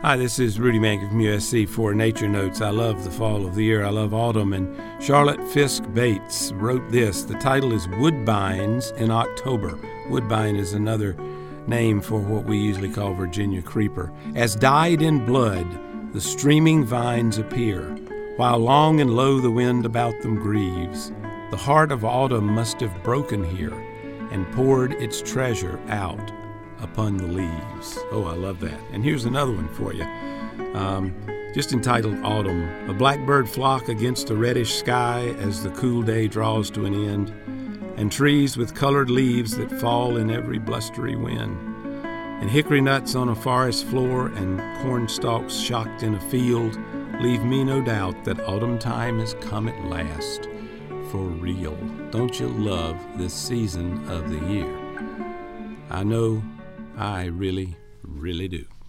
Hi, this is Rudy Mankin from USC for Nature Notes. I love the fall of the year. I love autumn. And Charlotte Fisk Bates wrote this. The title is Woodbines in October. Woodbine is another name for what we usually call Virginia creeper. As dyed in blood, the streaming vines appear, while long and low the wind about them grieves. The heart of autumn must have broken here and poured its treasure out upon the leaves. Oh, I love that. And here's another one for you, just entitled Autumn. A blackbird flock against a reddish sky as the cool day draws to an end, and trees with colored leaves that fall in every blustery wind, and hickory nuts on a forest floor and corn stalks shocked in a field leave me no doubt that autumn time has come at last, for real. Don't you love this season of the year? I know I really, really do.